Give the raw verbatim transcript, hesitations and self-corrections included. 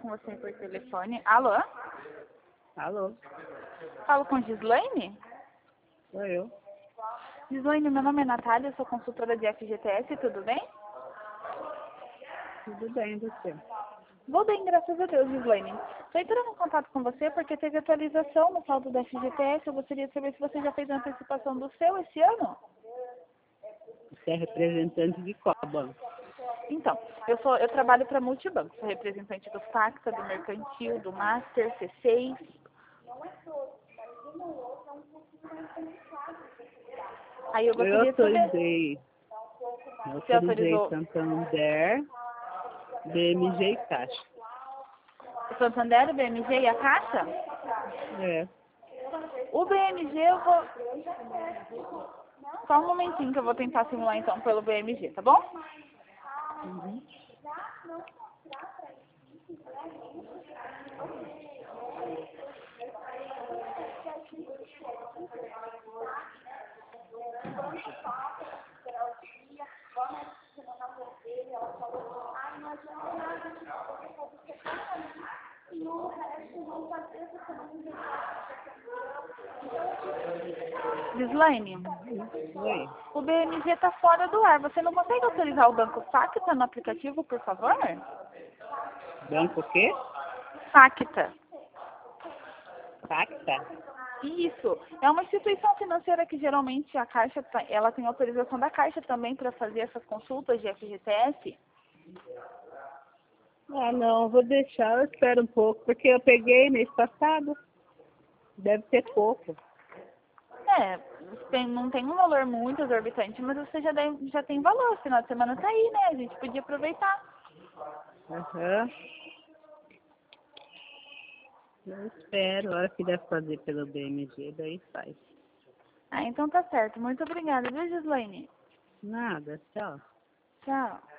você por telefone. Alô? Alô, Falo com Gislaine? sou eu. Gislaine, meu nome é Natália, eu sou consultora de F G T S, tudo bem? Tudo bem, você? Vou bem, graças a Deus, Gislaine. Estou entrando em contato com você porque teve atualização no saldo da F G T S. Eu gostaria de saber se você já fez a antecipação do seu esse ano. Você é representante de qual banco? Então, eu, sou, eu trabalho para Multibanco, sou representante do Facta, do Mercantil, do Master, C seis. Aí eu Eu gostaria de saber autorizei, eu se autorizei autorizou Santander, B M G e Caixa. o Santander, o B M G e a Caixa. É, O B M G eu vou... Só um momentinho que eu vou tentar simular então pelo B M G, tá bom? uhum. Gislaine, Oi, o B M G tá fora do ar. Você não consegue autorizar o Banco Facta no aplicativo, por favor? banco o quê? Facta. Pacta? Isso. É uma instituição financeira que geralmente a Caixa, tá- ela tem autorização da Caixa também para fazer essas consultas de F G T S. Ah, não, vou deixar, eu espero um pouco, porque eu peguei mês passado, deve ter pouco. É, tem- não tem um valor muito exorbitante, mas você já, deve- já tem valor. Final de semana tá aí, né? A gente podia aproveitar. Aham. Eu espero, a hora que deve fazer pelo B M G, daí faz. Ah, então tá certo. Muito obrigada, viu, Gislaine? Nada, tchau. Tchau.